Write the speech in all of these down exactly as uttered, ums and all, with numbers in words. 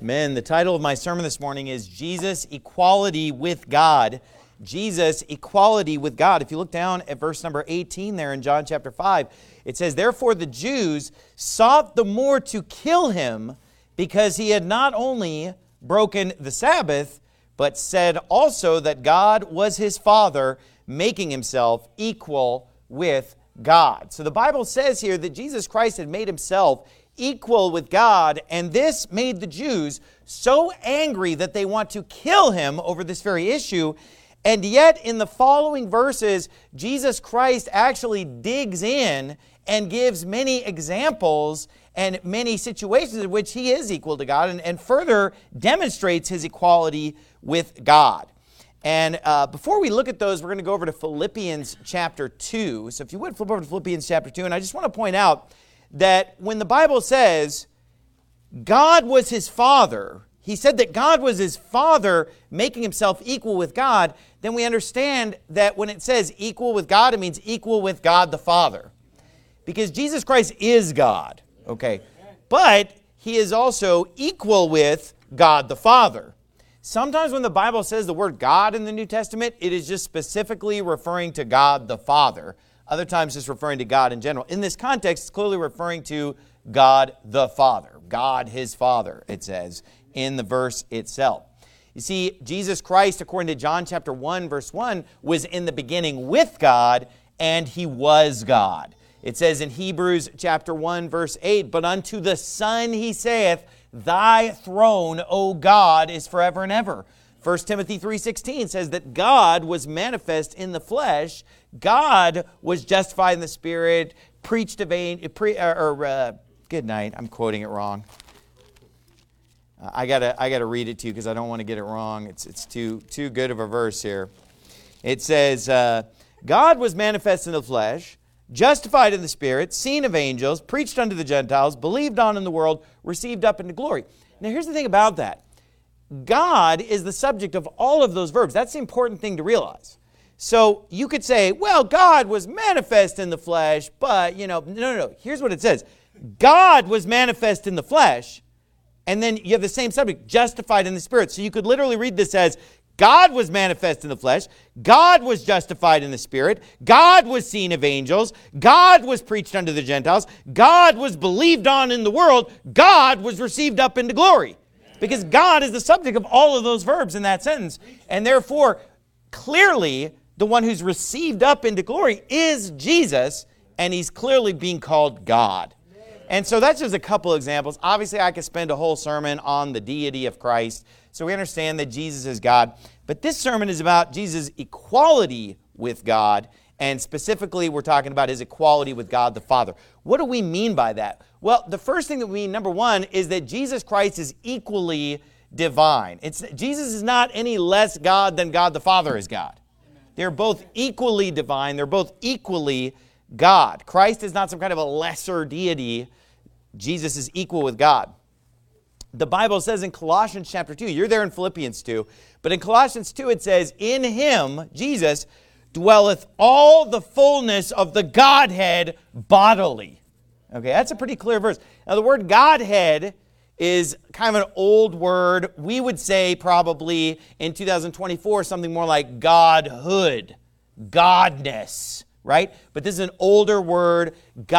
Amen. The title of my sermon this morning is Jesus, Equality with God. Jesus, equality with God. If you look down at verse number eighteen there in John chapter five, it says, "Therefore the Jews sought the more to kill him because he had not only broken the Sabbath, but said also that God was his Father, making himself equal with God." So the Bible says here that Jesus Christ had made himself equal with God, and this made the Jews so angry that they want to kill him over this very issue. And yet, in the following verses, Jesus Christ actually digs in and gives many examples and many situations in which he is equal to God, and, and further demonstrates his equality with God. And uh, before we look at those, we're going to go over to Philippians chapter two. So if you would, flip over to Philippians chapter two. And I just want to point out that when the Bible says God was his Father, he said that God was his Father, making himself equal with God, then we understand that when it says equal with God, it means equal with God the Father. Because Jesus Christ is God, okay? But he is also equal with God the Father. Sometimes when the Bible says the word God in the New Testament, it is just specifically referring to God the Father. Other times just referring to God in general. In this context, it's clearly referring to God the Father. God his Father, it says in the verse itself. You see, Jesus Christ, according to John chapter one, verse one, was in the beginning with God, and he was God. It says in Hebrews chapter one, verse eight, "But unto the Son he saith, Thy throne, O God, is forever and ever." First Timothy three sixteen says that God was manifest in the flesh. God was justified in the Spirit, preached of angels, pre, or, or uh, good night, I'm quoting it wrong. Uh, I gotta, I gotta read it to you because I don't want to get it wrong. It's, it's too, too good of a verse here. It says, uh, "God was manifest in the flesh, justified in the Spirit, seen of angels, preached unto the Gentiles, believed on in the world, received up into glory." Now here's the thing about that. God is the subject of all of those verbs. That's the important thing to realize. So you could say, well, God was manifest in the flesh, but, you know, no, no, no. Here's what it says. God was manifest in the flesh, and then you have the same subject, justified in the Spirit. So you could literally read this as, God was manifest in the flesh, God was justified in the Spirit, God was seen of angels, God was preached unto the Gentiles, God was believed on in the world, God was received up into glory. Because God is the subject of all of those verbs in that sentence. And therefore, clearly, the one who's received up into glory is Jesus, and he's clearly being called God. And so that's just a couple examples. Obviously, I could spend a whole sermon on the deity of Christ. So we understand that Jesus is God. But this sermon is about Jesus' equality with God. And specifically, we're talking about his equality with God the Father. What do we mean by that? Well, the first thing that we mean, number one, is that Jesus Christ is equally divine. It's, Jesus is not any less God than God the Father is God. They're both equally divine. They're both equally God. Christ is not some kind of a lesser deity. Jesus is equal with God. The Bible says in Colossians chapter two, you're there in Philippians two, but in Colossians two it says, "In him," Jesus, "dwelleth all the fullness of the Godhead bodily." Okay, that's a pretty clear verse. Now the word Godhead is kind of an old word. We would say probably in two thousand twenty-four something more like Godhood, Godness, right? But this is an older word,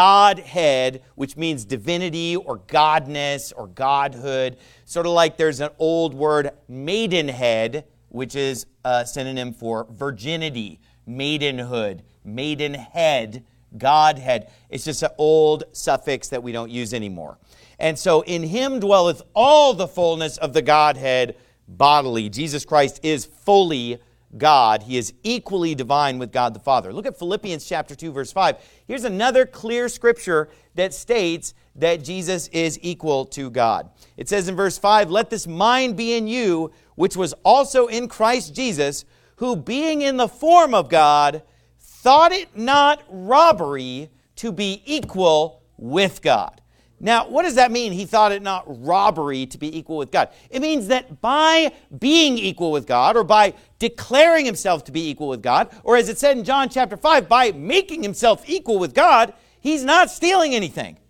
Godhead, which means divinity or godness or godhood. Sort of like there's an old word, maidenhead, which is a synonym for virginity, maidenhood, maidenhead, Godhead. It's just an old suffix that we don't use anymore. And so in him dwelleth all the fullness of the Godhead bodily. Jesus Christ is fully God. He is equally divine with God the Father. Look at Philippians chapter two, verse five. Here's another clear scripture that states that Jesus is equal to God. It says in verse five, "Let this mind be in you, which was also in Christ Jesus, who being in the form of God, thought it not robbery to be equal with God." Now, what does that mean? He thought it not robbery to be equal with God. It means that by being equal with God, or by declaring himself to be equal with God, or as it said in John chapter five, by making himself equal with God, he's not stealing anything.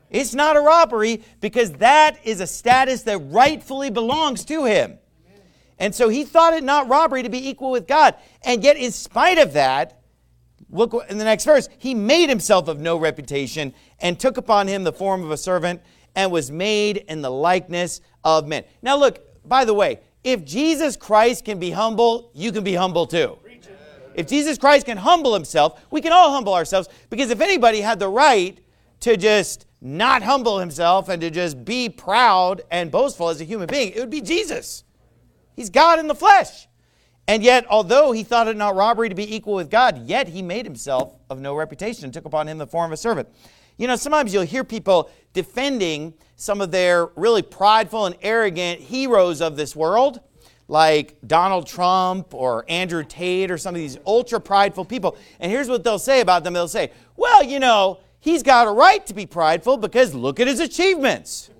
It's not a robbery because that is a status that rightfully belongs to him. And so he thought it not robbery to be equal with God. And yet in spite of that, look in the next verse, he made himself of no reputation and took upon him the form of a servant and was made in the likeness of men. Now look, by the way, if Jesus Christ can be humble, you can be humble too. If Jesus Christ can humble himself, we can all humble ourselves. Because if anybody had the right to just not humble himself and to just be proud and boastful as a human being, it would be Jesus. He's God in the flesh. And yet, although he thought it not robbery to be equal with God, yet he made himself of no reputation and took upon him the form of a servant. You know, sometimes you'll hear people defending some of their really prideful and arrogant heroes of this world, like Donald Trump or Andrew Tate or some of these ultra prideful people. And here's what they'll say about them. They'll say, well, you know, he's got a right to be prideful because look at his achievements.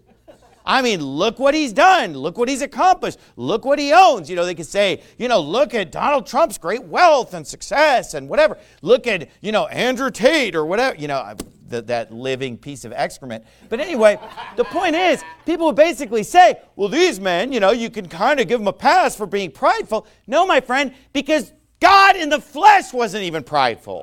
I mean, look what he's done. Look what he's accomplished. Look what he owns. You know, they could say, you know, look at Donald Trump's great wealth and success and whatever. Look at, you know, Andrew Tate or whatever, you know, the, that living piece of excrement. But anyway, the point is, people would basically say, well, these men, you know, you can kind of give them a pass for being prideful. No, my friend, because God in the flesh wasn't even prideful.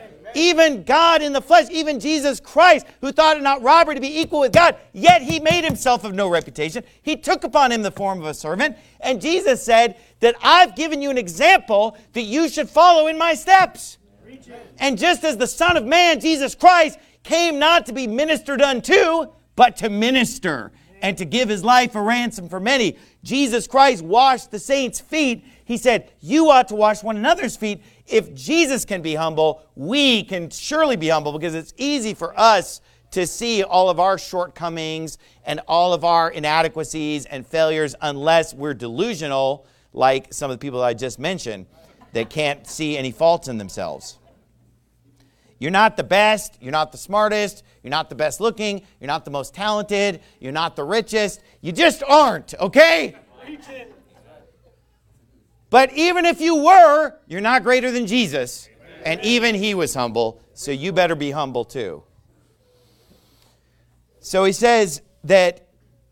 Even God in the flesh, even Jesus Christ, who thought it not robbery to be equal with God, yet he made himself of no reputation. He took upon him the form of a servant. And Jesus said that I've given you an example that you should follow in my steps. And just as the Son of Man, Jesus Christ, came not to be ministered unto, but to minister and to give his life a ransom for many. Jesus Christ washed the saints' feet. He said, you ought to wash one another's feet. If Jesus can be humble, we can surely be humble because it's easy for us to see all of our shortcomings and all of our inadequacies and failures unless we're delusional, like some of the people I just mentioned that can't see any faults in themselves. You're not the best. You're not the smartest. You're not the best looking. You're not the most talented. You're not the richest. You just aren't, okay? But even if you were, you're not greater than Jesus. And even he was humble, so you better be humble too. So he says that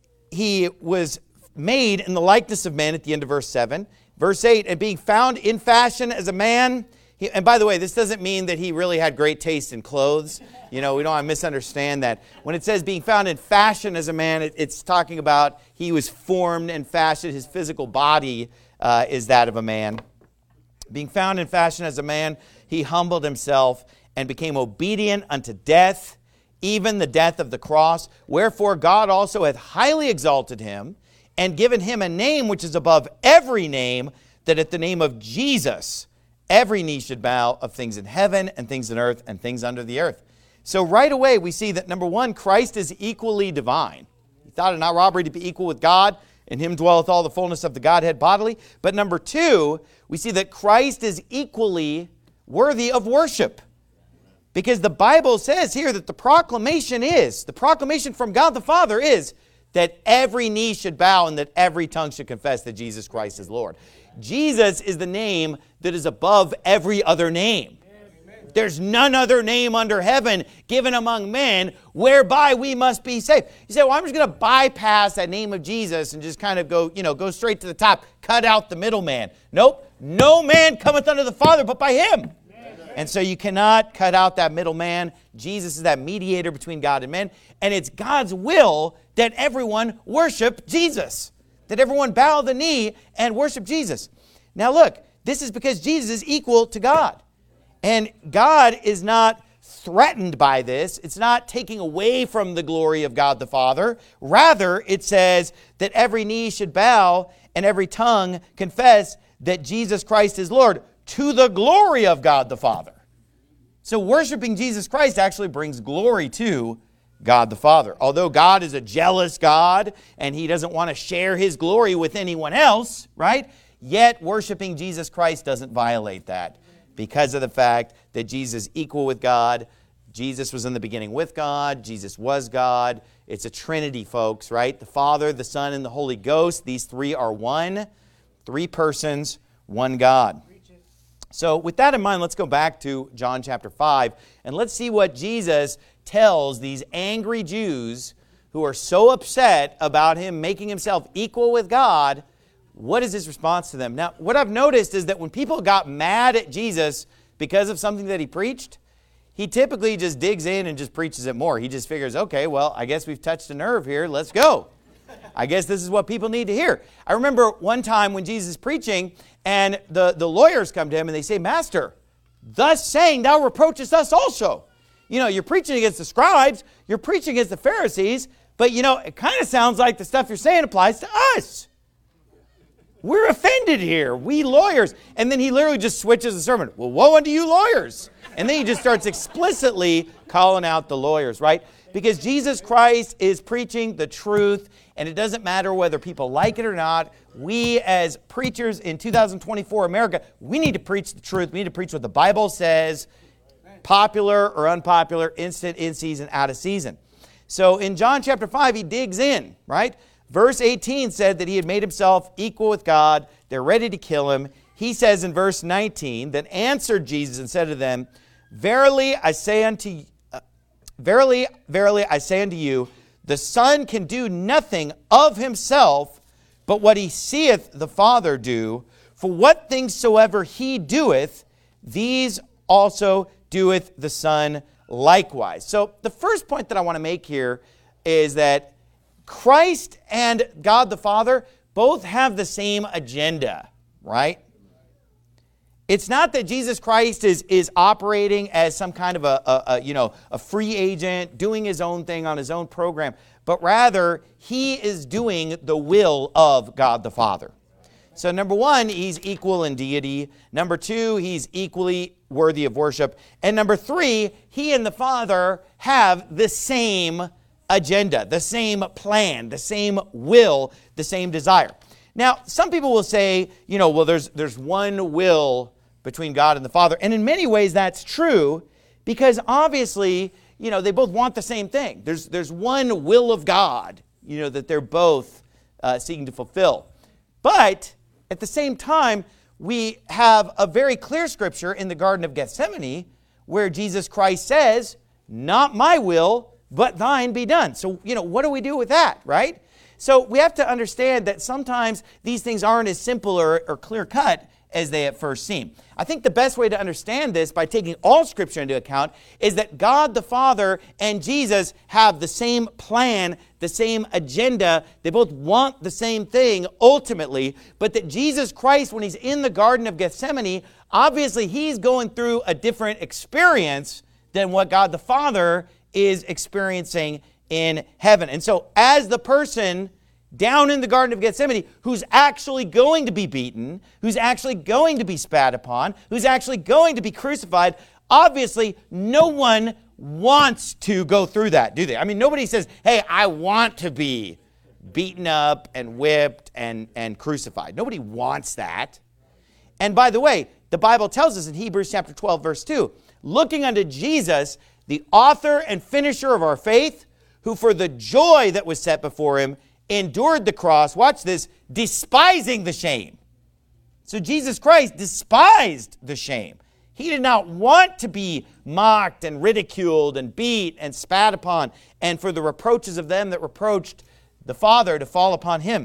he was made in the likeness of men at the end of verse seven. Verse eight, and being found in fashion as a man. He, and by the way, this doesn't mean that he really had great taste in clothes. You know, we don't want to misunderstand that. When it says being found in fashion as a man, it, it's talking about he was formed and fashioned. His physical body uh, is that of a man. Being found in fashion as a man, he humbled himself and became obedient unto death, even the death of the cross. Wherefore God also hath highly exalted him and given him a name which is above every name, that at the name of Jesus every knee should bow, of things in heaven and things in earth and things under the earth. So right away we see that, number one, Christ is equally divine. He thought it not robbery to be equal with God. In him dwelleth all the fullness of the Godhead bodily. But number two, we see that Christ is equally worthy of worship. Because the Bible says here that the proclamation is, the proclamation from God the Father is that every knee should bow and that every tongue should confess that Jesus Christ is Lord. Jesus is the name that is above every other name. There's none other name under heaven given among men whereby we must be saved. You say, well, I'm just going to bypass that name of Jesus and just kind of go, you know, go straight to the top, cut out the middleman. Nope. No man cometh unto the Father but by him. And so you cannot cut out that middleman. Jesus is that mediator between God and men. And it's God's will that everyone worship Jesus. That everyone bow the knee and worship Jesus. Now look, this is because Jesus is equal to God. And God is not threatened by this. It's not taking away from the glory of God the Father. Rather, it says that every knee should bow and every tongue confess that Jesus Christ is Lord, to the glory of God the Father. So worshiping Jesus Christ actually brings glory to God the Father. Although God is a jealous God and he doesn't want to share his glory with anyone else, right? Yet worshiping Jesus Christ doesn't violate that because of the fact that Jesus is equal with God. Jesus was in the beginning with God. Jesus was God. It's a Trinity, folks, right? The Father, the Son, and the Holy Ghost. These three are one. Three persons, one God. So with that in mind, let's go back to John chapter five and let's see what Jesus tells these angry Jews who are so upset about him making himself equal with God, what is his response to them? Now, what I've noticed is that when people got mad at Jesus because of something that he preached, he typically just digs in and just preaches it more. He just figures, okay, well, I guess we've touched a nerve here. Let's go. I guess this is what people need to hear. I remember one time when Jesus is preaching and the, the lawyers come to him and they say, Master, thus saying thou reproachest us also. You know, you're preaching against the scribes, you're preaching against the Pharisees, but you know, it kind of sounds like the stuff you're saying applies to us. We're offended here, we lawyers. And then he literally just switches the sermon. Well, woe unto you lawyers. And then he just starts explicitly calling out the lawyers, right? Because Jesus Christ is preaching the truth, and it doesn't matter whether people like it or not. We as preachers in two thousand twenty-four America, we need to preach the truth. We need to preach what the Bible says, popular or unpopular, instant, in season, out of season. So in John chapter five, he digs in, right? Verse eighteen said that he had made himself equal with God. They're ready to kill him. He says in verse nineteen, then answered Jesus and said to them, Verily I say unto you, uh, Verily, verily I say unto you, the Son can do nothing of himself, but what he seeth the Father do. For what things soever he doeth, these also doeth the Son likewise. So the first point that I want to make here is that Christ and God the Father both have the same agenda, right? It's not that Jesus Christ is, is operating as some kind of a, a, a, you know, a free agent, doing his own thing on his own program, but rather he is doing the will of God the Father. So number one, he's equal in deity. Number two, he's equally worthy of worship. And number three, he and the Father have the same agenda, the same plan, the same will, the same desire. Now, some people will say, you know, well, there's there's one will between God and the Father. And in many ways, that's true because obviously, you know, they both want the same thing. There's, there's one will of God, you know, that they're both uh, seeking to fulfill. But at the same time, we have a very clear scripture in the Garden of Gethsemane where Jesus Christ says, not my will, but thine be done. So, you know, what do we do with that, right? So we have to understand that sometimes these things aren't as simple or, or clear-cut as they at first seem. I think the best way to understand this by taking all Scripture into account is that God the Father and Jesus have the same plan, the same agenda. They both want the same thing ultimately, but that Jesus Christ, when he's in the Garden of Gethsemane, obviously he's going through a different experience than what God the Father is experiencing in heaven. And so as the person down in the Garden of Gethsemane who's actually going to be beaten, who's actually going to be spat upon, who's actually going to be crucified, obviously no one wants to go through that, do they? I mean, nobody says, hey, I want to be beaten up and whipped and, and crucified. Nobody wants that. And by the way, the Bible tells us in Hebrews chapter twelve, verse two, looking unto Jesus, the author and finisher of our faith, who for the joy that was set before him endured the cross, watch this, despising the shame. So Jesus Christ despised the shame. He did not want to be mocked and ridiculed and beat and spat upon, and for the reproaches of them that reproached the Father to fall upon him.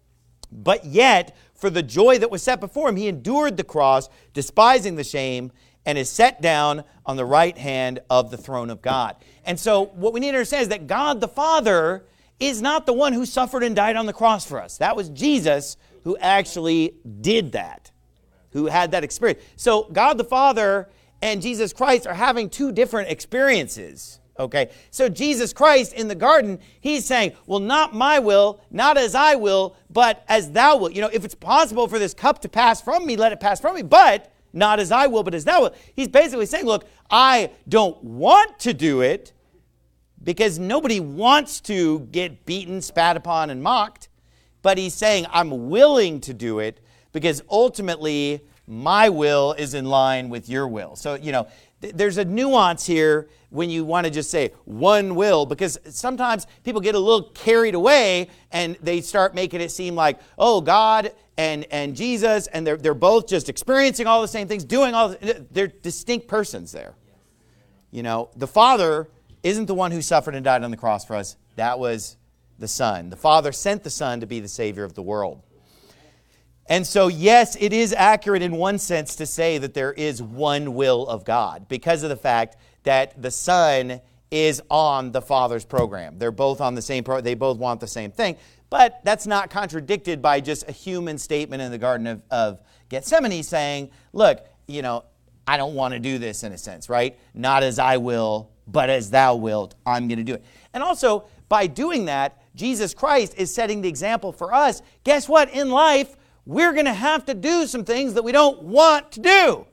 But yet, for the joy that was set before him, he endured the cross, despising the shame, and is set down on the right hand of the throne of God. And so what we need to understand is that God the Father is not the one who suffered and died on the cross for us. That was Jesus who actually did that, who had that experience. So God the Father and Jesus Christ are having two different experiences. Okay, so Jesus Christ in the garden, he's saying, well, not my will, not as I will, but as thou wilt. You know, if it's possible for this cup to pass from me, let it pass from me, but not as I will, but as thou wilt. He's basically saying, look, I don't want to do it because nobody wants to get beaten, spat upon, and mocked, but he's saying, I'm willing to do it because ultimately my will is in line with your will. So, you know, th- there's a nuance here when you want to just say one will, because sometimes people get a little carried away and they start making it seem like, oh, God and, and Jesus, and they're, they're both just experiencing all the same things, doing all the, they're distinct persons there. You know, the Father isn't the one who suffered and died on the cross for us. That was the Son. The Father sent the Son to be the Savior of the world. And so, yes, it is accurate in one sense to say that there is one will of God because of the fact that the Son is on the Father's program. They're both on the same program. They both want the same thing. But that's not contradicted by just a human statement in the Garden of, of Gethsemane saying, look, you know, I don't want to do this in a sense, right? Not as I will, but as thou wilt, I'm going to do it. And also, by doing that, Jesus Christ is setting the example for us. Guess what? In life, we're going to have to do some things that we don't want to do.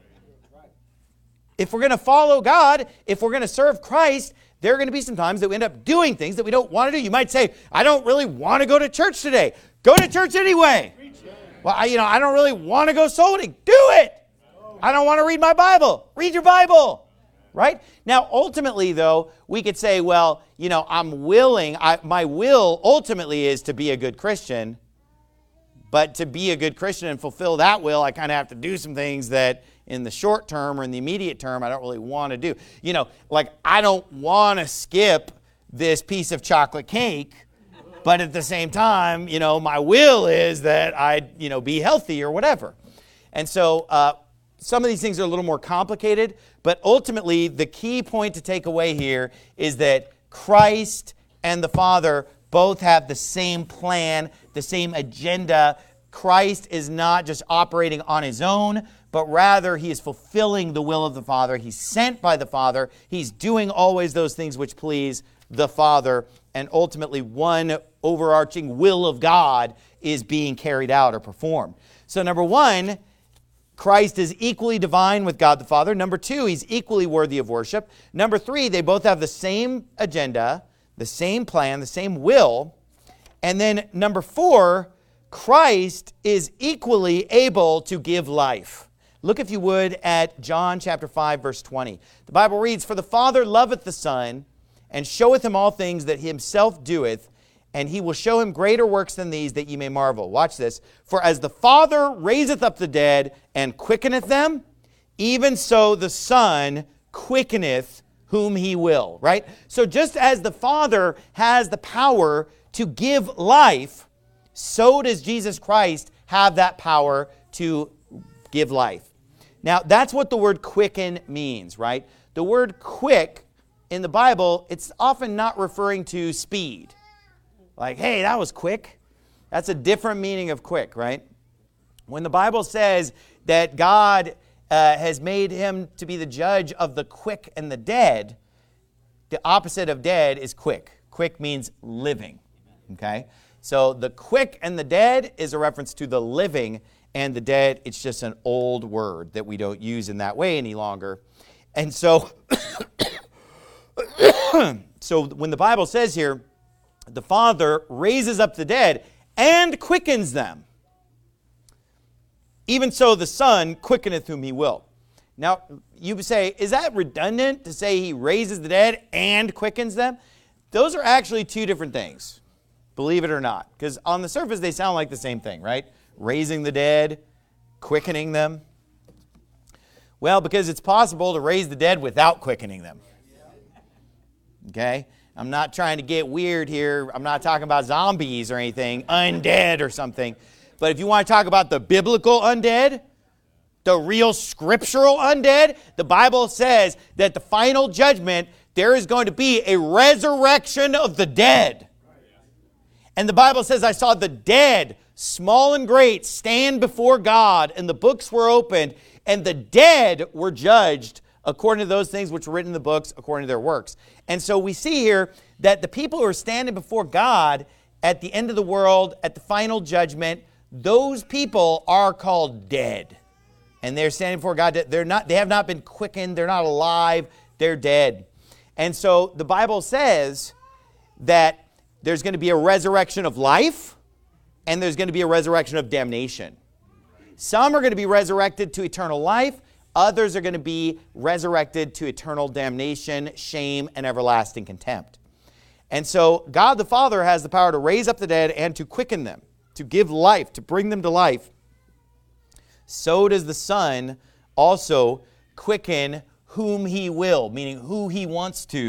If we're going to follow God, if we're going to serve Christ, there are going to be some times that we end up doing things that we don't want to do. You might say, I don't really want to go to church today. Go to church anyway. Well, I, you know, I don't really want to go soul winning. Do it. I don't want to read my Bible. Read your Bible. Right? Now, ultimately, though, we could say, well, you know, I'm willing. I, my will ultimately is to be a good Christian. But to be a good Christian and fulfill that will, I kind of have to do some things that in the short term or in the immediate term, I don't really want to do. You know, like I don't want to skip this piece of chocolate cake, but at the same time, you know, my will is that I, you know, be healthy or whatever. And so uh, some of these things are a little more complicated, but ultimately the key point to take away here is that Christ and the Father both have the same plan, the same agenda. Christ is not just operating on his own, but rather he is fulfilling the will of the Father. He's sent by the Father. He's doing always those things which please the Father. And ultimately, one overarching will of God is being carried out or performed. So number one, Christ is equally divine with God the Father. Number two, he's equally worthy of worship. Number three, they both have the same agenda, the same plan, the same will. And then number four, Christ is equally able to give life. Look, if you would, at John chapter five, verse twenty. The Bible reads, For the Father loveth the Son, and showeth him all things that he himself doeth, and he will show him greater works than these, that ye may marvel. Watch this. For as the Father raiseth up the dead, and quickeneth them, even so the Son quickeneth whom he will. Right? So just as the Father has the power to give life, so does Jesus Christ have that power to give life. Now, that's what the word quicken means, right? The word quick in the Bible, it's often not referring to speed. Like, hey, that was quick. That's a different meaning of quick, right? When the Bible says that God uh, has made him to be the judge of the quick and the dead, the opposite of dead is quick. Quick means living, okay? So the quick and the dead is a reference to the living, and the dead, it's just an old word that we don't use in that way any longer. And so, so when the Bible says here, the Father raises up the dead and quickens them, even so the Son quickeneth whom he will. Now, you say, is that redundant to say he raises the dead and quickens them? Those are actually two different things, believe it or not. Because on the surface, they sound like the same thing, right? Raising the dead, quickening them. Well, because it's possible to raise the dead without quickening them. Okay? I'm not trying to get weird here. I'm not talking about zombies or anything, undead or something. But if you want to talk about the biblical undead, the real scriptural undead, the Bible says that the final judgment, there is going to be a resurrection of the dead. And the Bible says, I saw the dead, small and great, stand before God, and the books were opened, and the dead were judged according to those things which were written in the books, according to their works. And so we see here that the people who are standing before God at the end of the world, at the final judgment, those people are called dead. And they're standing before God. They're not, they have not been quickened. They're not alive. They're dead. And so the Bible says that there's going to be a resurrection of life, and there's going to be a resurrection of damnation. Some are going to be resurrected to eternal life. Others are going to be resurrected to eternal damnation, shame, and everlasting contempt. And so God the Father has the power to raise up the dead and to quicken them, to give life, to bring them to life. So does the Son also quicken whom he will, meaning who he wants to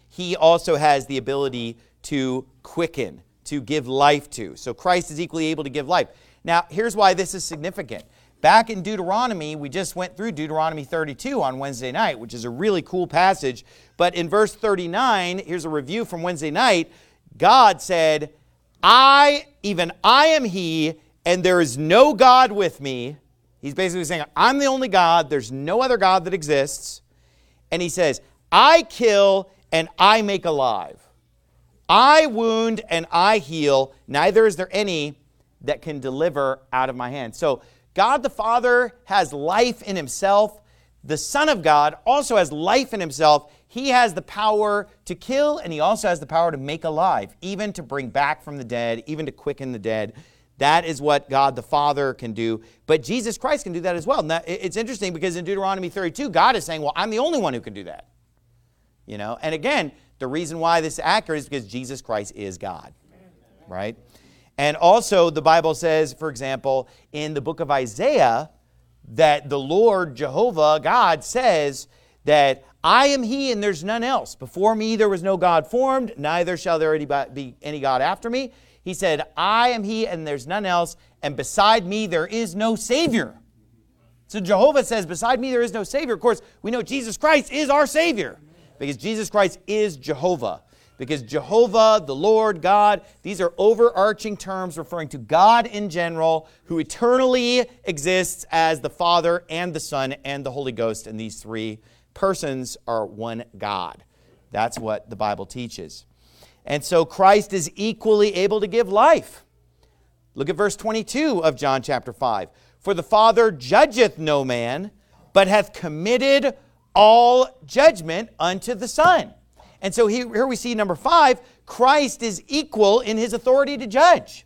he also has the ability to quicken, to give life to. So Christ is equally able to give life. Now, here's why this is significant. Back in Deuteronomy, we just went through Deuteronomy thirty-two on Wednesday night, which is a really cool passage. But in verse thirty-nine, here's a review from Wednesday night. God said, I, even I am he, and there is no God with me. He's basically saying, I'm the only God. There's no other God that exists. And he says, I kill and I make alive. I wound and I heal. Neither is there any that can deliver out of my hand. So God the Father has life in himself. The Son of God also has life in himself. He has the power to kill, and he also has the power to make alive, even to bring back from the dead, even to quicken the dead. That is what God the Father can do. But Jesus Christ can do that as well. Now, it's interesting because in Deuteronomy thirty-two, God is saying, well, I'm the only one who can do that. You know, and again, the reason why this is accurate is because Jesus Christ is God, right? And also the Bible says, for example, in the book of Isaiah, that the Lord, Jehovah, God, says that I am he and there's none else. Before me there was no God formed, neither shall there be any God after me. He said, I am he and there's none else, and beside me there is no Savior. So Jehovah says, beside me there is no Savior. Of course, we know Jesus Christ is our Savior, because Jesus Christ is Jehovah. Because Jehovah, the Lord, God, these are overarching terms referring to God in general, who eternally exists as the Father and the Son and the Holy Ghost. And these three persons are one God. That's what the Bible teaches. And so Christ is equally able to give life. Look at verse twenty-two of John chapter five. For the Father judgeth no man, but hath committed all judgment unto the Son. And so here, here we see number five, Christ is equal in his authority to judge.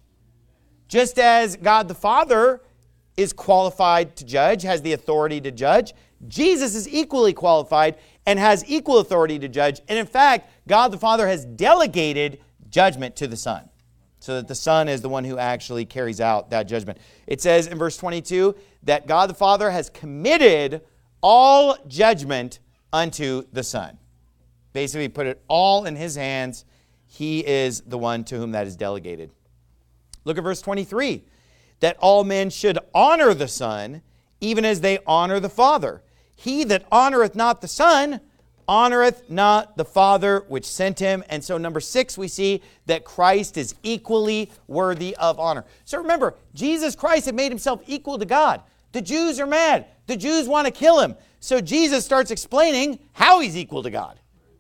Just as God the Father is qualified to judge, has the authority to judge, Jesus is equally qualified and has equal authority to judge. And in fact, God the Father has delegated judgment to the Son, so that the Son is the one who actually carries out that judgment. It says in verse twenty-two that God the Father has committed all judgment unto the Son. Basically, put it all in his hands. He is the one to whom that is delegated. Look at verse twenty-three. That all men should honor the Son, even as they honor the Father. He that honoreth not the Son, honoreth not the Father which sent him. And so number six, we see that Christ is equally worthy of honor. So remember, Jesus Christ had made himself equal to God. The Jews are mad. The Jews want to kill him. So Jesus starts explaining how he's equal to God.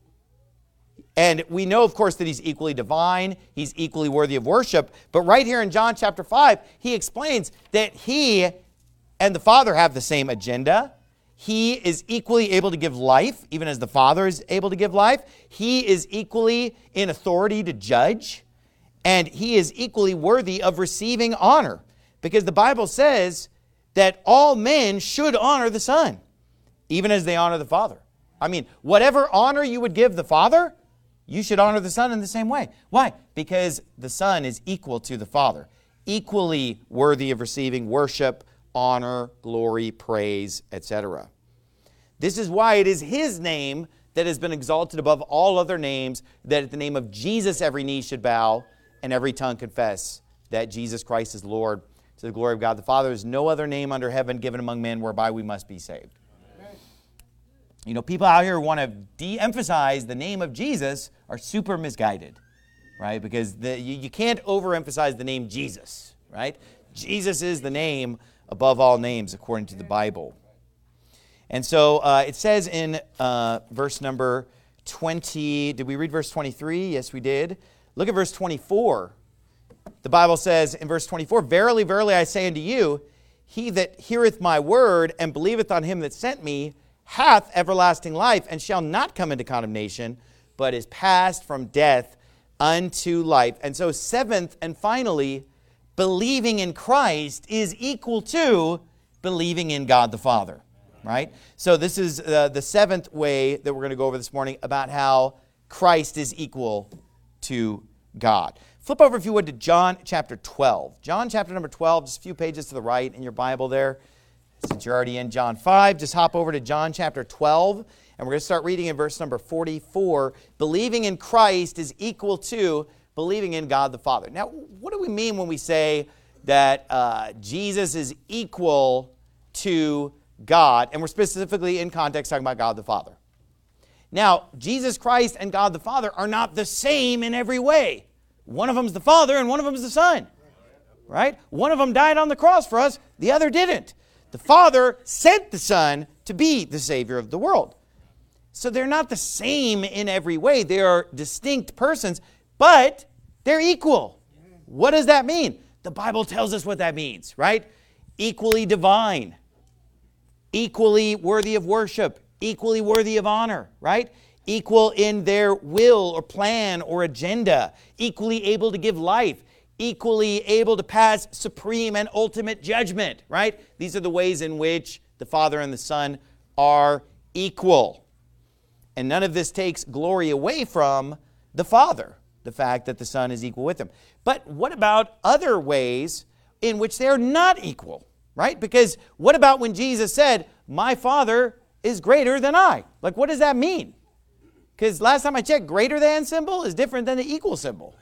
And we know, of course, that he's equally divine. He's equally worthy of worship. But right here in John chapter five, he explains that he and the Father have the same agenda. He is equally able to give life, even as the Father is able to give life. He is equally in authority to judge. And he is equally worthy of receiving honor. Because the Bible says that all men should honor the Son, even as they honor the Father. I mean, whatever honor you would give the Father, you should honor the Son in the same way. Why? Because the Son is equal to the Father, equally worthy of receiving worship, honor, glory, praise, et cetera. This is why it is his name that has been exalted above all other names, that at the name of Jesus every knee should bow and every tongue confess that Jesus Christ is Lord, to the glory of God the Father. There is no other name under heaven given among men whereby we must be saved. You know, people out here who want to de-emphasize the name of Jesus are super misguided, right? Because the, you, you can't overemphasize the name Jesus, right? Jesus is the name above all names according to the Bible. And so uh, it says in uh, verse number twenty, did we read verse twenty-three? Yes, we did. Look at verse twenty-four. The Bible says in verse twenty-four, Verily, verily, I say unto you, he that heareth my word and believeth on him that sent me hath everlasting life, and shall not come into condemnation, but is passed from death unto life. And so seventh and finally, believing in Christ is equal to believing in God the Father, right? So this is uh, the seventh way that we're going to go over this morning about how Christ is equal to God. Flip over, if you would, to John chapter twelve. John chapter number twelve, just a few pages to the right in your Bible there. Since you're already in John five, just hop over to John chapter twelve. And we're going to start reading in verse number forty-four. Believing in Christ is equal to believing in God the Father. Now, what do we mean when we say that uh, Jesus is equal to God? And we're specifically in context talking about God the Father. Now, Jesus Christ and God the Father are not the same in every way. One of them's the Father and one of them's the Son. Right? One of them died on the cross for us, the other didn't. The Father sent the Son to be the Savior of the world. So they're not the same in every way. They are distinct persons, but they're equal. What does that mean? The Bible tells us what that means, right? Equally divine, equally worthy of worship, equally worthy of honor, right? Equal in their will or plan or agenda, equally able to give life, equally able to pass supreme and ultimate judgment, right? These are the ways in which the Father and the Son are equal. And none of this takes glory away from the Father, the fact that the Son is equal with him. But what about other ways in which they are not equal, right? Because what about when Jesus said, my Father is greater than I? Like, what does that mean? Because last time I checked, greater than symbol is different than the equal symbol.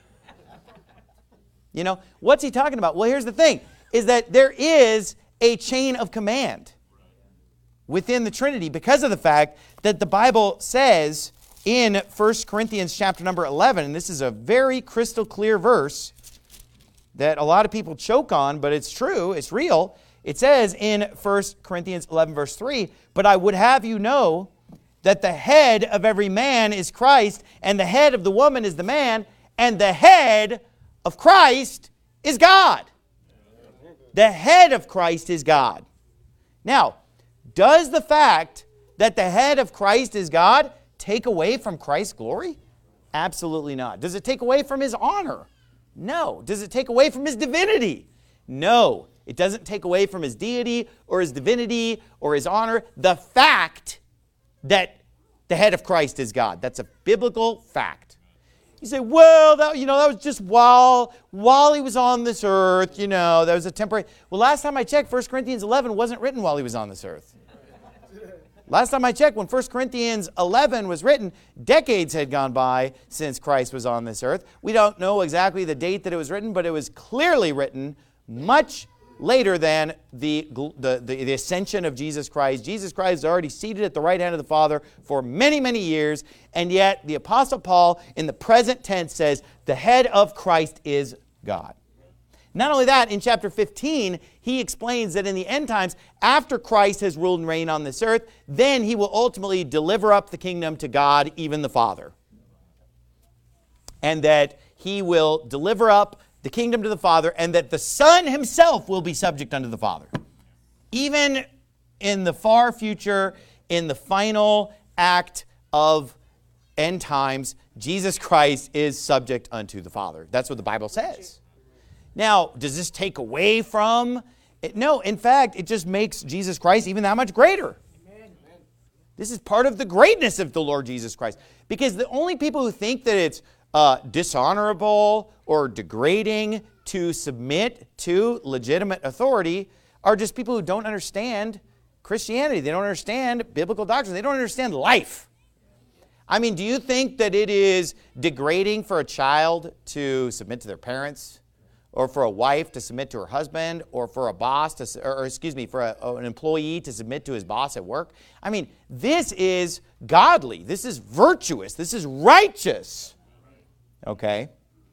You know, what's he talking about? Well, here's the thing, is that there is a chain of command within the Trinity because of the fact that the Bible says in First Corinthians chapter number eleven, and this is a very crystal clear verse that a lot of people choke on, but it's true, it's real. It says in First Corinthians eleven verse three, but I would have you know that the head of every man is Christ, and the head of the woman is the man, and the head of Christ is God. The head of Christ is God. Now, does the fact that the head of Christ is God take away from Christ's glory? Absolutely not. Does it take away from his honor? No. Does it take away from his divinity? No. It doesn't take away from his deity or his divinity or his honor. The fact that the head of Christ is God. That's a biblical fact. You say, well, that, you know, that was just while, while he was on this earth, you know, that was a temporary. Well, last time I checked, First Corinthians eleven wasn't written while he was on this earth. Last time I checked, when First Corinthians eleven was written, decades had gone by since Christ was on this earth. We don't know exactly the date that it was written, but it was clearly written much later than the, the, the, the ascension of Jesus Christ. Jesus Christ is already seated at the right hand of the Father for many, many years, and yet the Apostle Paul in the present tense says, the head of Christ is God. Not only that, in chapter fifteen, he explains that in the end times, after Christ has ruled and reigned on this earth, then he will ultimately deliver up the kingdom to God, even the Father. And that he will deliver up the kingdom to the Father, and that the Son himself will be subject unto the Father. Even in the far future, in the final act of end times, Jesus Christ is subject unto the Father. That's what the Bible says. Now, does this take away from it? No, in fact, it just makes Jesus Christ even that much greater. Amen. This is part of the greatness of the Lord Jesus Christ. Because the only people who think that it's uh, dishonorable or degrading to submit to legitimate authority are just people who don't understand Christianity. They don't understand biblical doctrine. They don't understand life. I mean, do you think that it is degrading for a child to submit to their parents? Or for a wife to submit to her husband, or for a boss to, or, or excuse me, for a, an employee to submit to his boss at work? I mean, this is godly. This is virtuous. This is righteous. Okay?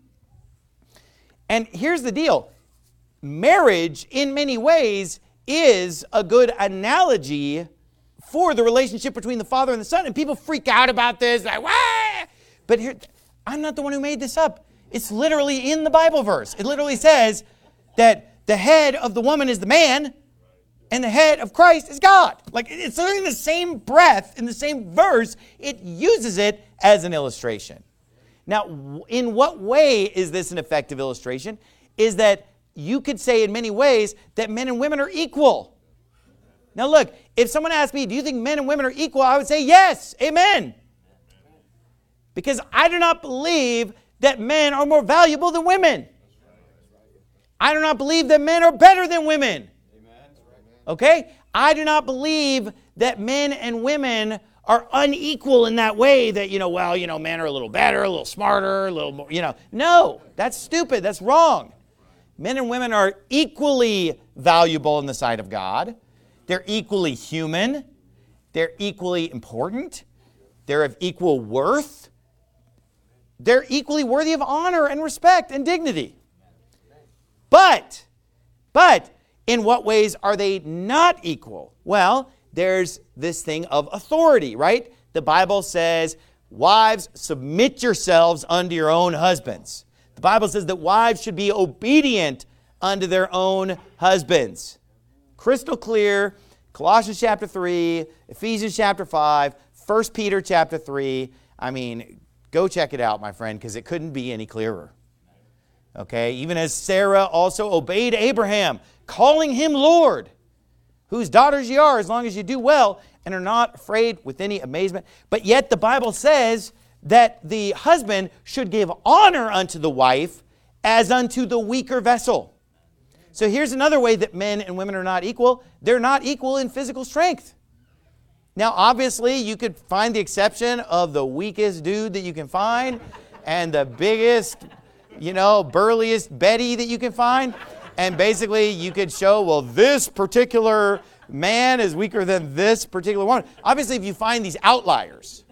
And here's the deal. Marriage, in many ways, is a good analogy for the relationship between the Father and the Son. And people freak out about this, like, wah! But here, I'm not the one who made this up. It's literally in the Bible verse. It literally says that the head of the woman is the man and the head of Christ is God. Like, it's literally in the same breath, in the same verse, it uses it as an illustration. Now, in what way is this an effective illustration? Is that you could say in many ways that men and women are equal. Now look, if someone asked me, do you think men and women are equal? I would say yes, amen. Because I do not believe that men are more valuable than women. I do not believe that men are better than women. Okay? I do not believe that men and women are unequal in that way that, you know, well, you know, men are a little better, a little smarter, a little more, you know. No, that's stupid. That's wrong. Men and women are equally valuable in the sight of God. They're equally human. They're equally important. They're of equal worth. They're equally worthy of honor and respect and dignity. But, but, in what ways are they not equal? Well, there's this thing of authority, right? The Bible says, wives, submit yourselves unto your own husbands. The Bible says that wives should be obedient unto their own husbands. Crystal clear, Colossians chapter three, Ephesians chapter five, First Peter chapter three. I mean, go check it out, my friend, because it couldn't be any clearer. Okay, even as Sarah also obeyed Abraham, calling him Lord, whose daughters ye are, as long as you do well, and are not afraid with any amazement. But yet the Bible says that the husband should give honor unto the wife as unto the weaker vessel. So here's another way that men and women are not equal. They're not equal in physical strength. Now, obviously, you could find the exception of the weakest dude that you can find and the biggest, you know, burliest Betty that you can find. And basically, you could show, well, this particular man is weaker than this particular woman. Obviously, if you find these outliers.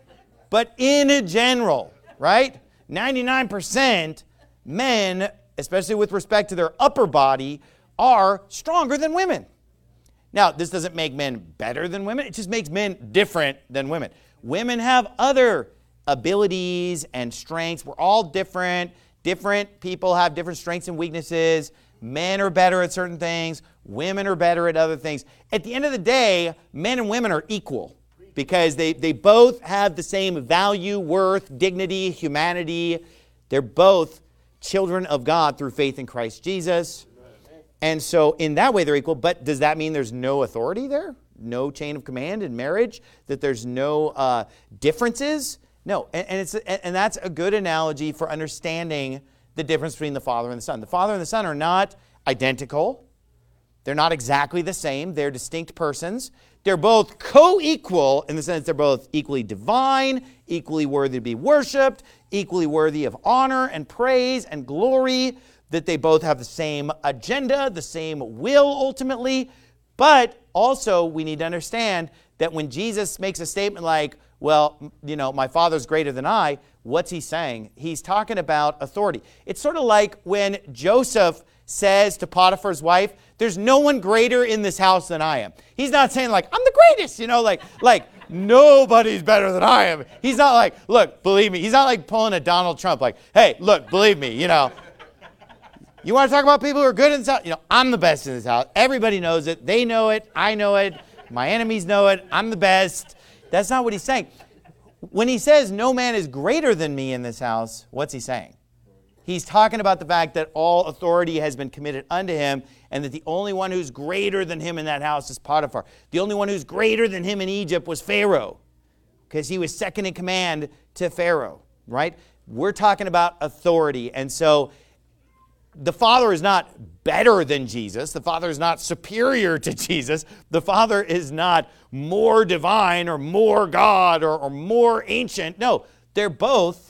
But in general, right, ninety-nine percent men, especially with respect to their upper body, are stronger than women. Now, this doesn't make men better than women. It just makes men different than women. Women have other abilities and strengths. We're all different. Different people have different strengths and weaknesses. Men are better at certain things. Women are better at other things. At the end of the day, men and women are equal because they, they both have the same value, worth, dignity, humanity. They're both children of God through faith in Christ Jesus. And so in that way they're equal. But does that mean there's no authority there? No chain of command in marriage? That there's no uh, differences? No. And, and, it's, and that's a good analogy for understanding the difference between the Father and the Son. The Father and the Son are not identical. They're not exactly the same. They're distinct persons. They're both co-equal in the sense they're both equally divine, equally worthy to be worshipped, equally worthy of honor and praise and glory, that they both have the same agenda, the same will ultimately. But also we need to understand that when Jesus makes a statement like, well, you know, my Father's greater than I, what's he saying? He's talking about authority. It's sort of like when Joseph says to Potiphar's wife, there's no one greater in this house than I am. He's not saying like, I'm the greatest, you know, like, like nobody's better than I am. He's not like, look, believe me. He's not like pulling a Donald Trump like, hey, look, believe me, you know. You want to talk about people who are good in this house? You know, I'm the best in this house. Everybody knows it. They know it. I know it. My enemies know it. I'm the best. That's not what he's saying. When he says no man is greater than me in this house, what's he saying? He's talking about the fact that all authority has been committed unto him and that the only one who's greater than him in that house is Potiphar. The only one who's greater than him in Egypt was Pharaoh because he was second in command to Pharaoh, right? We're talking about authority. And so the Father is not better than Jesus. The Father is not superior to Jesus. The Father is not more divine or more God or, or more ancient. No, they're both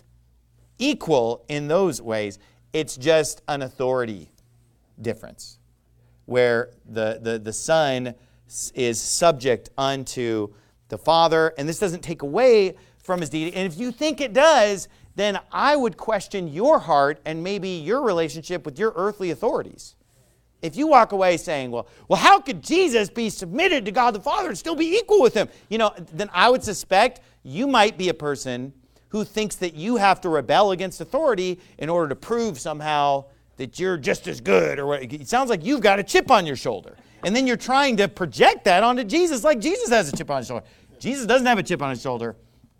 equal in those ways. It's just an authority difference where the, the, the Son is subject unto the Father. And this doesn't take away from his deity. And if you think it does, then I would question your heart and maybe your relationship with your earthly authorities. If you walk away saying, well, well, how could Jesus be submitted to God the Father and still be equal with him? You know, then I would suspect you might be a person who thinks that you have to rebel against authority in order to prove somehow that you're just as good. Or what. It sounds like you've got a chip on your shoulder. And then you're trying to project that onto Jesus like Jesus has a chip on his shoulder. Jesus doesn't have a chip on his shoulder.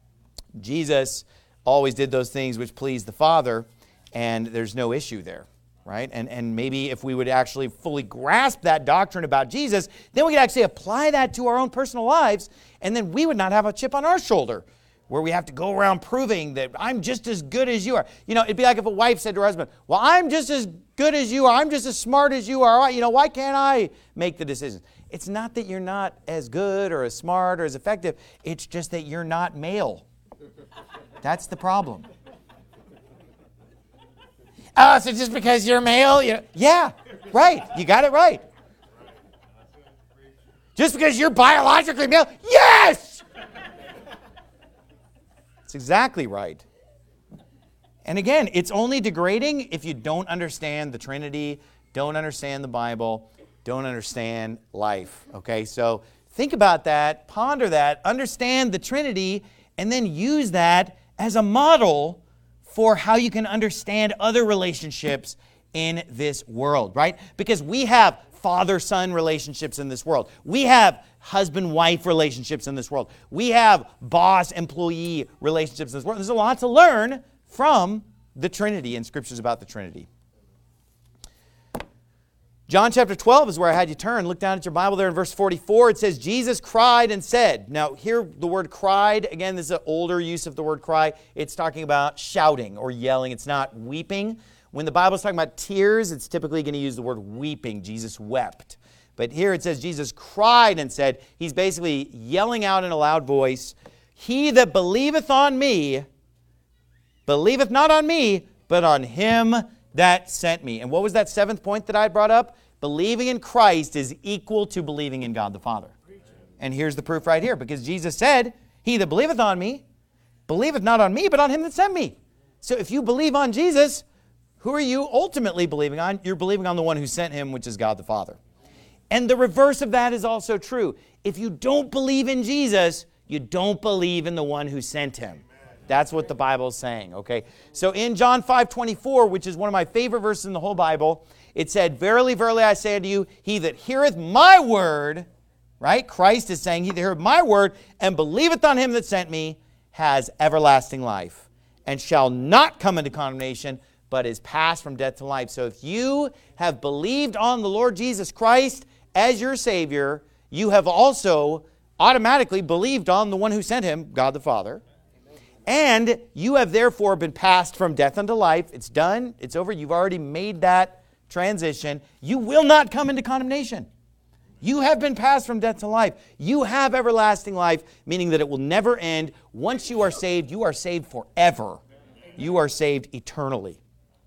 Jesus always did those things which pleased the Father, and there's no issue there, right? And, and maybe if we would actually fully grasp that doctrine about Jesus, then we could actually apply that to our own personal lives, and then we would not have a chip on our shoulder where we have to go around proving that I'm just as good as you are. You know, it'd be like if a wife said to her husband, well, I'm just as good as you are. I'm just as smart as you are. You know, why can't I make the decisions? It's not that you're not as good or as smart or as effective. It's just that you're not male. That's the problem. Oh, so just because you're male? You yeah, right. You got it right. Just because you're biologically male? Yes! It's exactly right. And again, it's only degrading if you don't understand the Trinity, don't understand the Bible, don't understand life. Okay, so think about that, ponder that, understand the Trinity, and then use that as a model for how you can understand other relationships in this world, right? Because we have father-son relationships in this world. We have husband-wife relationships in this world. We have boss-employee relationships in this world. There's a lot to learn from the Trinity and scriptures about the Trinity. John chapter twelve is where I had you turn. Look down at your Bible there in verse forty-four. It says, Jesus cried and said. Now, here the word cried, again, this is an older use of the word cry. It's talking about shouting or yelling. It's not weeping. When the Bible is talking about tears, it's typically going to use the word weeping. Jesus wept. But here it says Jesus cried and said. He's basically yelling out in a loud voice, he that believeth on me, believeth not on me, but on him that sent me. And what was that seventh point that I brought up? Believing in Christ is equal to believing in God the Father. And here's the proof right here. Because Jesus said, he that believeth on me, believeth not on me, but on him that sent me. So if you believe on Jesus, who are you ultimately believing on? You're believing on the one who sent him, which is God the Father. And the reverse of that is also true. If you don't believe in Jesus, you don't believe in the one who sent him. That's what the Bible is saying, okay? So in John five twenty-four, which is one of my favorite verses in the whole Bible, it said, verily, verily, I say unto you, he that heareth my word, right? Christ is saying, he that heareth my word and believeth on him that sent me has everlasting life and shall not come into condemnation, but is passed from death to life. So if you have believed on the Lord Jesus Christ as your Savior, you have also automatically believed on the one who sent him, God the Father. And you have therefore been passed from death unto life. It's done. It's over. You've already made that transition. You will not come into condemnation. You have been passed from death to life. You have everlasting life, meaning that it will never end. Once you are saved, you are saved forever. You are saved eternally.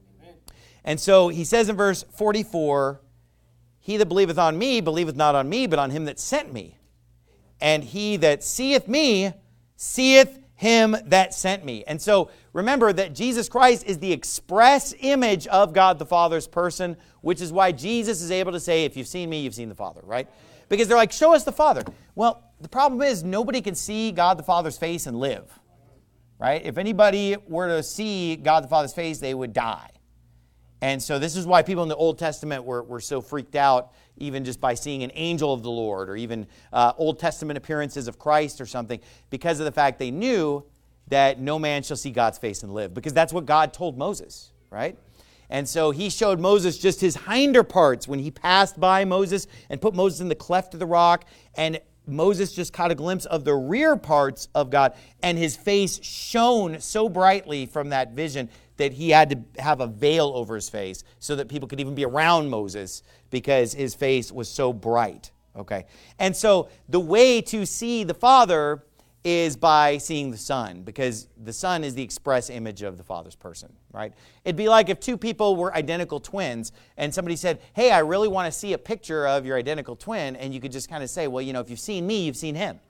And so he says in verse forty-four, he that believeth on me, believeth not on me, but on him that sent me. And he that seeth me, seeth him that sent me. And so remember that Jesus Christ is the express image of God the Father's person, which is why Jesus is able to say, if you've seen me, you've seen the Father, right? Because they're like, show us the Father. Well, the problem is nobody can see God the Father's face and live, right? If anybody were to see God the Father's face, they would die. And so this is why people in the Old Testament were, were so freaked out, even just by seeing an angel of the Lord, or even uh, Old Testament appearances of Christ or something, because of the fact they knew that no man shall see God's face and live, because that's what God told Moses, right? And so he showed Moses just his hinder parts when he passed by Moses and put Moses in the cleft of the rock, and Moses just caught a glimpse of the rear parts of God, and his face shone so brightly from that vision that he had to have a veil over his face so that people could even be around Moses because his face was so bright. Okay, and so the way to see the Father is by seeing the Son, because the Son is the express image of the Father's person, right? It'd be like if two people were identical twins and somebody said, hey, I really want to see a picture of your identical twin, and you could just kind of say, well, you know, if you've seen me, you've seen him.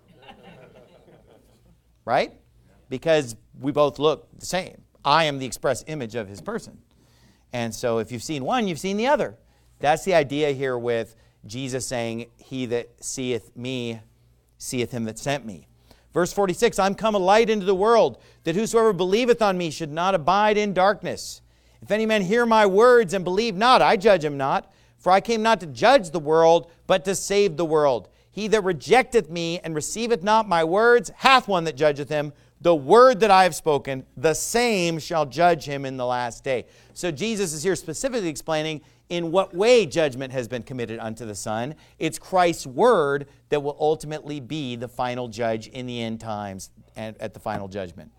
Right? Because we both look the same. I am the express image of his person. And so if you've seen one, you've seen the other. That's the idea here with Jesus saying, he that seeth me, seeth him that sent me. Verse forty-six, I'm come a light into the world, that whosoever believeth on me should not abide in darkness. If any man hear my words and believe not, I judge him not. For I came not to judge the world, but to save the world. He that rejecteth me and receiveth not my words hath one that judgeth him. The word that I have spoken, the same shall judge him in the last day. So Jesus is here specifically explaining in what way judgment has been committed unto the Son. It's Christ's word that will ultimately be the final judge in the end times and at the final judgment.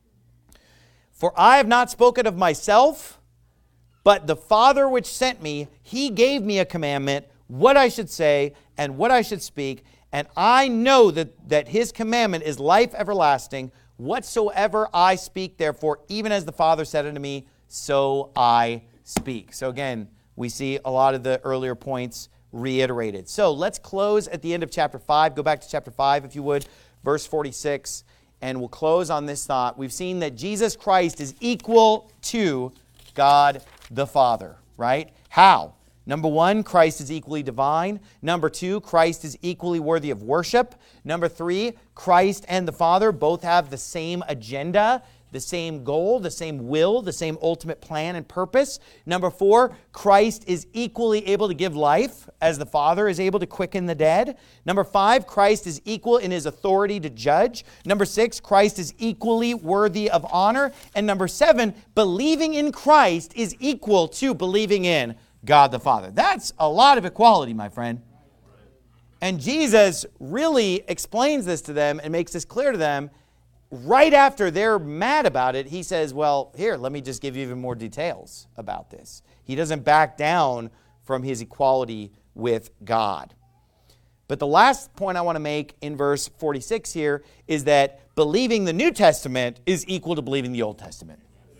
For I have not spoken of myself, but the Father which sent me, he gave me a commandment, what I should say and what I should speak. And I know that, that his commandment is life everlasting. Whatsoever I speak, therefore, even as the Father said unto me, so I speak. So again, we see a lot of the earlier points reiterated. So let's close at the end of chapter five. Go back to chapter five, if you would, verse forty-six. And we'll close on this thought. We've seen that Jesus Christ is equal to God the Father, right? How? Number one, Christ is equally divine. Number two, Christ is equally worthy of worship. Number three, Christ and the Father both have the same agenda, the same goal, the same will, the same ultimate plan and purpose. Number four, Christ is equally able to give life as the Father is able to quicken the dead. Number five, Christ is equal in his authority to judge. Number six, Christ is equally worthy of honor. And number seven, believing in Christ is equal to believing in God the Father. That's a lot of equality, my friend. And Jesus really explains this to them and makes this clear to them. Right after they're mad about it, he says, well, here, let me just give you even more details about this. He doesn't back down from his equality with God. But the last point I want to make in verse forty-six here is that believing the New Testament is equal to believing the Old Testament.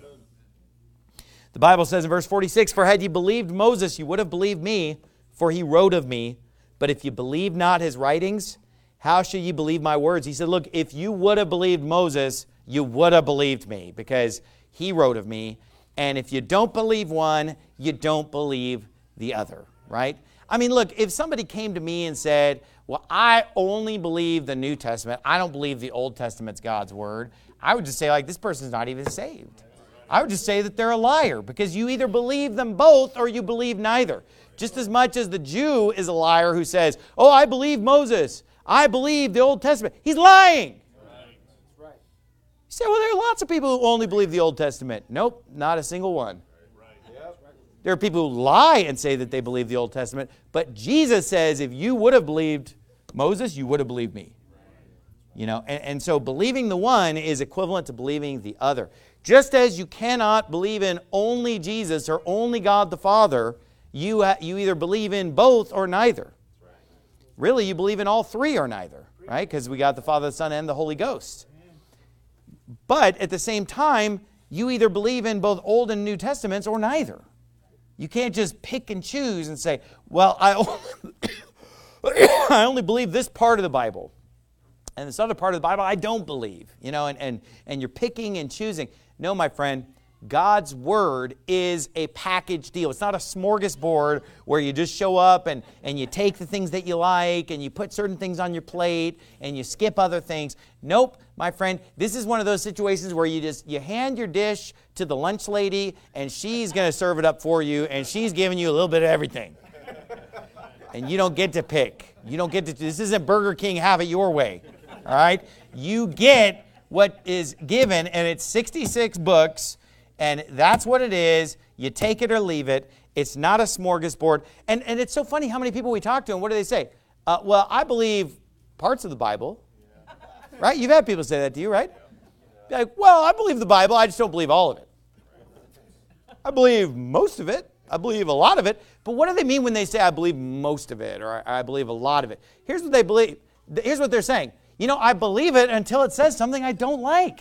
The Bible says in verse forty-six, for had ye believed Moses, you would have believed me, for he wrote of me. But if you believe not his writings, how shall you believe my words? He said, look, if you would have believed Moses, you would have believed me, because he wrote of me. And if you don't believe one, you don't believe the other, right? I mean, look, if somebody came to me and said, well, I only believe the New Testament, I don't believe the Old Testament's God's word, I would just say, like, this person's not even saved. I would just say that they're a liar, because you either believe them both or you believe neither. Just as much as the Jew is a liar who says, oh, I believe Moses, I believe the Old Testament. He's lying. Right. You say, well, there are lots of people who only believe the Old Testament. Nope, not a single one. Right. Yep. There are people who lie and say that they believe the Old Testament, but Jesus says, if you would have believed Moses, you would have believed me. You know, and, and so believing the one is equivalent to believing the other. Just as you cannot believe in only Jesus or only God the Father, you, uh, you either believe in both or neither. Really, you believe in all three or neither, right? Because we got the Father, the Son, and the Holy Ghost. But at the same time, you either believe in both Old and New Testaments or neither. You can't just pick and choose and say, well, I only, I only believe this part of the Bible. And this other part of the Bible, I don't believe. You know, and, and, and you're picking and choosing. No, my friend, God's Word is a package deal. It's not a smorgasbord where you just show up and, and you take the things that you like and you put certain things on your plate and you skip other things. Nope, my friend, this is one of those situations where you just you hand your dish to the lunch lady and she's going to serve it up for you and she's giving you a little bit of everything. And you don't get to pick. You don't get to, this isn't Burger King, have it your way. All right? You get what is given, and it's sixty-six books. And that's what it is. You take it or leave it. It's not a smorgasbord. And, and it's so funny how many people we talk to, and what do they say? Uh, well, I believe parts of the Bible. Right? You've had people say that to you, right? Like, well, I believe the Bible. I just don't believe all of it. I believe most of it. I believe a lot of it. But what do they mean when they say I believe most of it or I believe a lot of it? Here's what they believe. Here's what they're saying. You know, I believe it until it says something I don't like.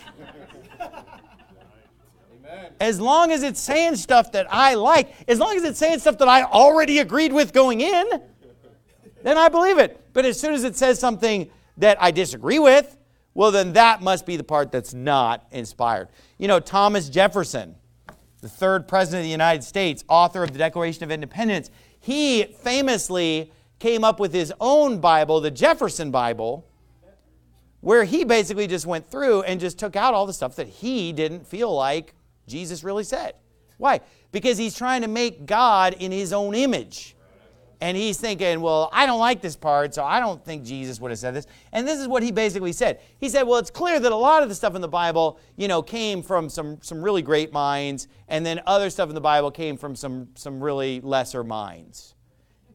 As long as it's saying stuff that I like, as long as it's saying stuff that I already agreed with going in, then I believe it. But as soon as it says something that I disagree with, well, then that must be the part that's not inspired. You know, Thomas Jefferson, the third president of the United States, author of the Declaration of Independence, he famously came up with his own Bible, the Jefferson Bible, where he basically just went through and just took out all the stuff that he didn't feel like Jesus really said. Why? Because he's trying to make God in his own image. And he's thinking, well, I don't like this part, so I don't think Jesus would have said this. And this is what he basically said. He said, well, it's clear that a lot of the stuff in the Bible, you know, came from some, some really great minds, and then other stuff in the Bible came from some, some really lesser minds.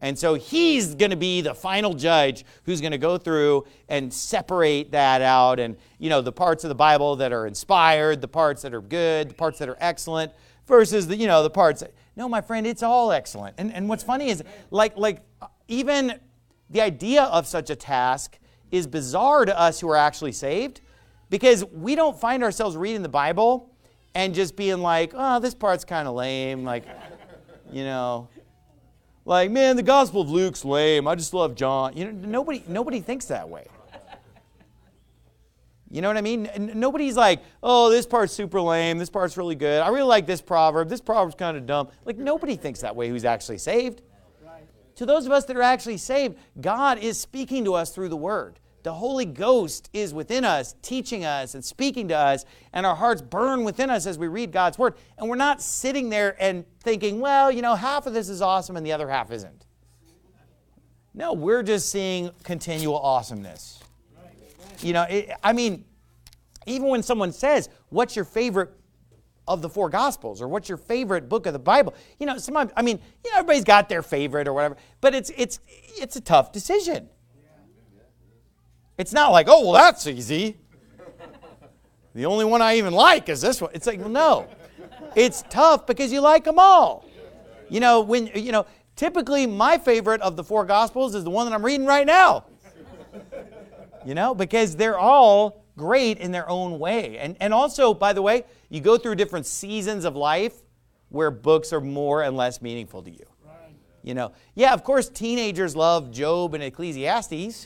And so he's going to be the final judge who's going to go through and separate that out. And, you know, the parts of the Bible that are inspired, the parts that are good, the parts that are excellent, versus the, you know, the parts that, no, my friend, it's all excellent. And and what's funny is, like, like even the idea of such a task is bizarre to us who are actually saved, because we don't find ourselves reading the Bible and just being like, oh, this part's kind of lame, like, you know. Like, man, the Gospel of Luke's lame. I just love John. You know, nobody, nobody thinks that way. You know what I mean? N- nobody's like, oh, this part's super lame. This part's really good. I really like this proverb. This proverb's kind of dumb. Like, nobody thinks that way who's actually saved. Right. To those of us that are actually saved, God is speaking to us through the Word. The Holy Ghost is within us, teaching us and speaking to us, and our hearts burn within us as we read God's Word. And we're not sitting there and thinking, well, you know, half of this is awesome and the other half isn't. No, we're just seeing continual awesomeness. You know, it, I mean, even when someone says, what's your favorite of the four Gospels, or what's your favorite book of the Bible? You know, sometimes, I mean, you know, everybody's got their favorite or whatever, but it's it's it's a tough decision. It's not like, oh, well, that's easy. The only one I even like is this one. It's like, well, no. It's tough because you like them all. You know, when you know, typically my favorite of the four Gospels is the one that I'm reading right now. You know, because they're all great in their own way. And and also, by the way, you go through different seasons of life where books are more and less meaningful to you. Right. You know, yeah, of course, teenagers love Job and Ecclesiastes.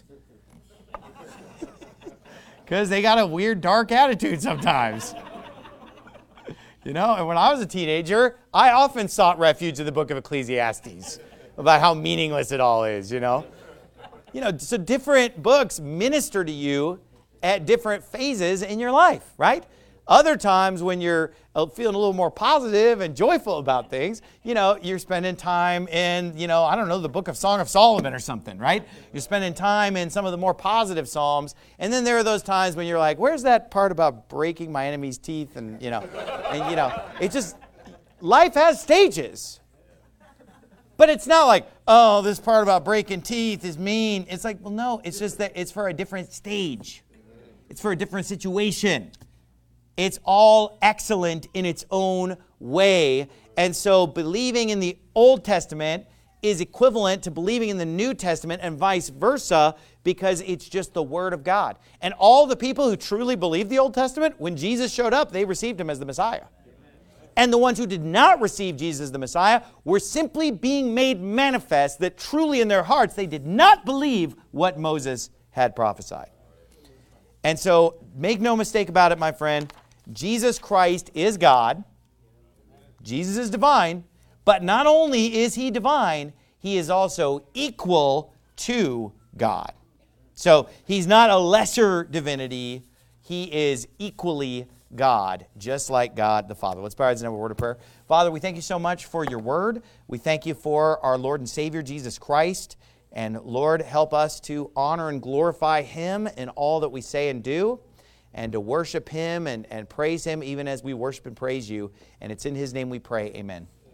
Because they got a weird, dark attitude sometimes. You know, and when I was a teenager, I often sought refuge in the book of Ecclesiastes about how meaningless it all is, you know. You know, so different books minister to you at different phases in your life, right? Other times when you're feeling a little more positive and joyful about things, you know, you're spending time in, you know, I don't know, the book of Song of Solomon or something, right? You're spending time in some of the more positive psalms. And then there are those times when you're like, where's that part about breaking my enemy's teeth? And, you know, and, you know, it just, life has stages. But it's not like, oh, this part about breaking teeth is mean. It's like, well, no, it's just that it's for a different stage. It's for a different situation. It's all excellent in its own way. And so believing in the Old Testament is equivalent to believing in the New Testament and vice versa, because it's just the Word of God. And all the people who truly believed the Old Testament, when Jesus showed up, they received Him as the Messiah. And the ones who did not receive Jesus as the Messiah were simply being made manifest that truly in their hearts they did not believe what Moses had prophesied. And so make no mistake about it, my friend. Jesus Christ is God. Jesus is divine. But not only is He divine, He is also equal to God. So He's not a lesser divinity. He is equally God, just like God the Father. Let's bow our heads and have a word of prayer. Father, we thank You so much for Your word. We thank You for our Lord and Savior, Jesus Christ. And Lord, help us to honor and glorify Him in all that we say and do, and to worship Him and, and praise Him even as we worship and praise You. And it's in His name we pray. Amen.